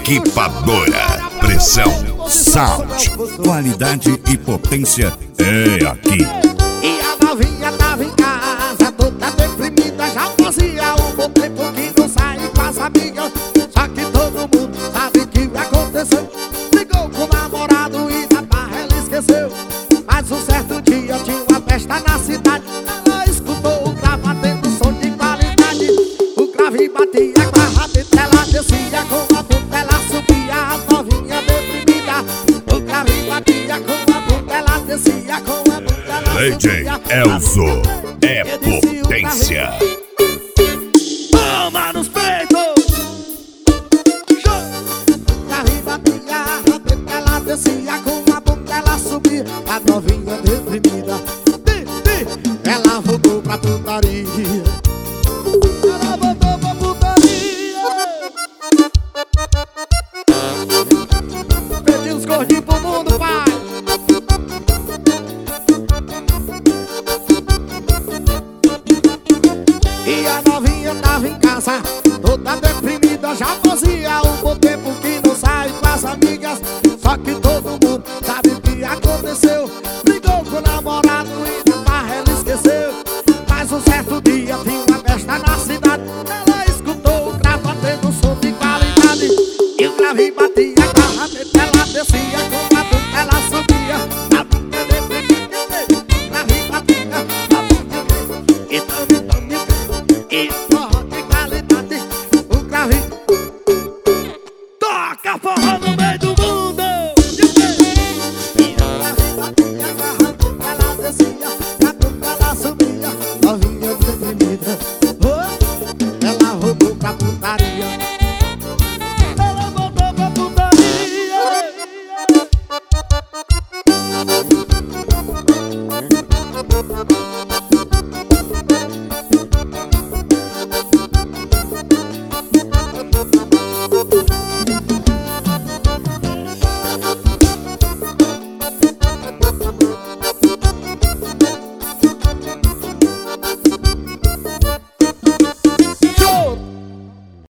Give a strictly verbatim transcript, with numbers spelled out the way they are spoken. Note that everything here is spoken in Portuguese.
Equipadora, pressão, sound, qualidade e potência é aqui. E a novinha tava em casa, toda deprimida, já fazia um bom tempo que não sai com as amigas. Só que todo mundo sabe o que aconteceu. Ligou com o namorado e da barra ela esqueceu. Mas um certo dia tinha uma festa na cidade. Ela escutou o grave batendo som de qualidade. O grave batia com a rabeta, ela descia com a bunda, ela subia, a novinha deprimida. O grave batia com a bunda, ela descia com a bunda, ela D J Elzo é potência. Toma nos peitos. O grave batia, a rabeta, ela descia com a bunda, ela subia, a novinha deprimida. Ela voltou pra putaria. Ela voltou pra putaria. Perdi os gordinhos pro mundo, pai. E a novinha tava em casa, toda deprimida, já foi.